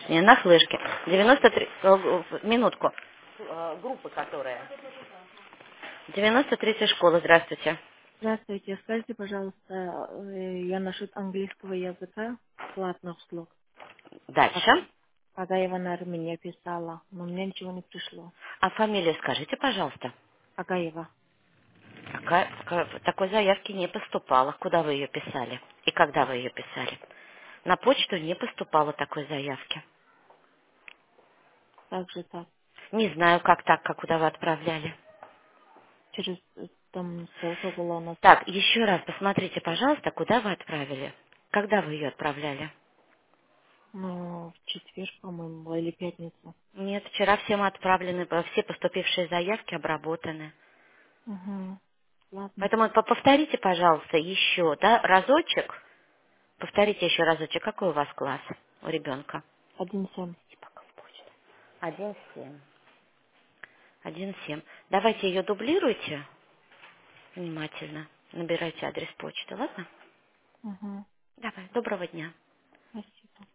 Не, на флешке. 93... Минутку. Группы, которые... 93-я школа, здравствуйте. Здравствуйте. Скажите, пожалуйста, я насчет английского языка платных услуг. Дальше. Агаева мне писала, но мне ничего не пришло. А фамилию скажите, пожалуйста. Агаева. Такой заявки не поступало. Куда вы ее писали? И когда вы ее писали? На почту не поступало такой заявки. Так же так. Не знаю, как так, как куда вы отправляли. Через там ссылка была у нас. Так, еще раз посмотрите, пожалуйста, куда вы отправили. Когда вы ее отправляли? Ну, в четверг, по-моему, была, или пятницу. Нет, вчера всем отправлены, все поступившие заявки обработаны. Угу. Ладно. Поэтому повторите, пожалуйста, еще, да, разочек. Повторите еще разочек. Какой у вас класс у ребенка? 1,7. И пока в почту. 1,7. 1,7. Давайте ее дублируйте внимательно. Набирайте адрес почты, ладно? Угу. Давай, доброго дня. Спасибо.